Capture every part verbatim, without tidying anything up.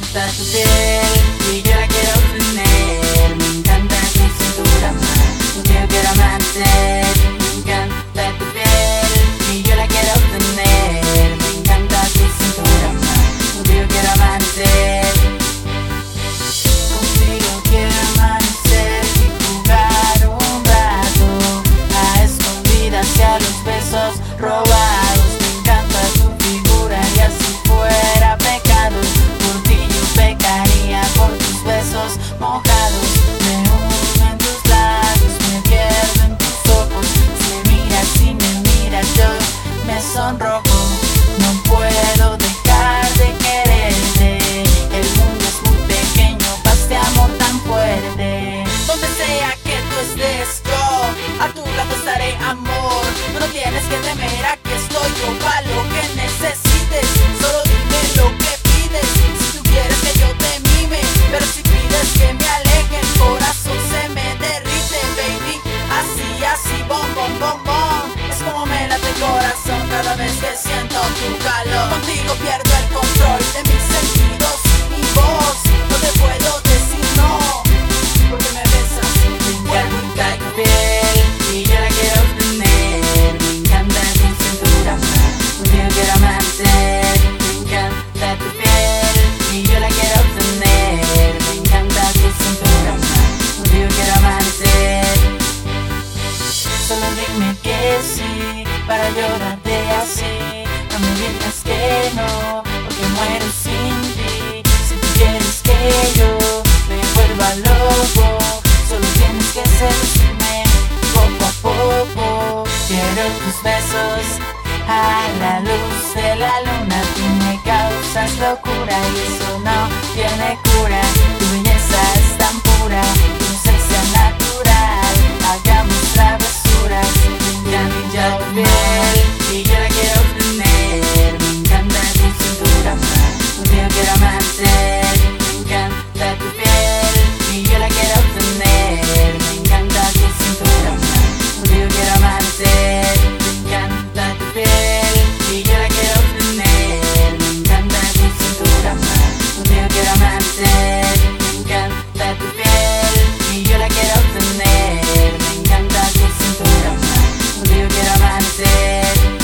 encanta tu piel y yo la quiero obtener. Me encanta tu cintura más, contigo quiero amanecer. Me encanta tu piel y yo la quiero obtener. Me encanta tu cintura más, contigo quiero amanecer. Contigo quiero amanecer y jugar un rato a escondidas y a los besos robados. Me encanta tu figura y así fuera pecado, por ti yo pecaría por tus besos mojados. Me hundo en tus labios, me pierdo en tus ojos. Si me miras, si me miras yo me sonrojo. No puedo dejar de quererte, el mundo es muy pequeño para este amor tan fuerte. Donde sea que tú estés, yo a tu lado estaré, amor. No tienes que temer, aquí estoy yo pa' lo que necesites. Solo dime lo que pides, si tú quieres que yo te mime, pero si pides que me aleje, el corazón se me derrite, baby. Así, así, bom, bom, bom, bom. Es como me late el corazón cada vez que siento tu calor. Contigo pierdo el control de mis sentidos y voz. No te puedo decir no, porque me besas. Me encanta tu piel y yo la quiero obtener. Me encanta tu cintura más, contigo quiero amanecer. Me encanta tu piel y yo la quiero obtener. Me encanta tu cintura más, contigo quiero amanecer. Solo dime que sí, para yo darte así. No me digas que no, porque muero sin ti. Si tú quieres que yo me vuelva loco, solo tienes que seducirme poco a poco. Quiero tus besos a la luz de la luna. Tú me causas locura y eso no tiene cura. Tu belleza es tan pura, tu inocencia natural. Hagamos travesuras. Me encanta tu piel y yo la quiero obtener. Me encanta tu cintura más, contigo quiero amanecer. Me encanta tu piel y yo la quiero obtener. Me encanta tu cintura más, contigo quiero amanecer. Me encanta tu piel y yo la quiero obtener. Me encanta tu cintura más, contigo quiero amanecer. Me encanta tu piel y yo la quiero obtener. Me encanta tu cintura más, contigo quiero amanecer.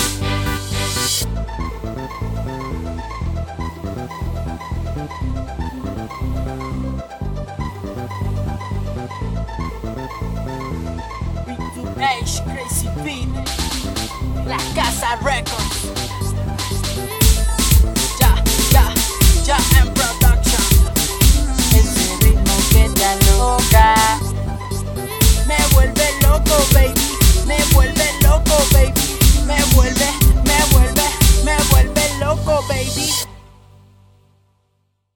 B two H, Crazy Beat, La Casa Records. Ya, ya, ya en production. Ese ritmo que te aloca.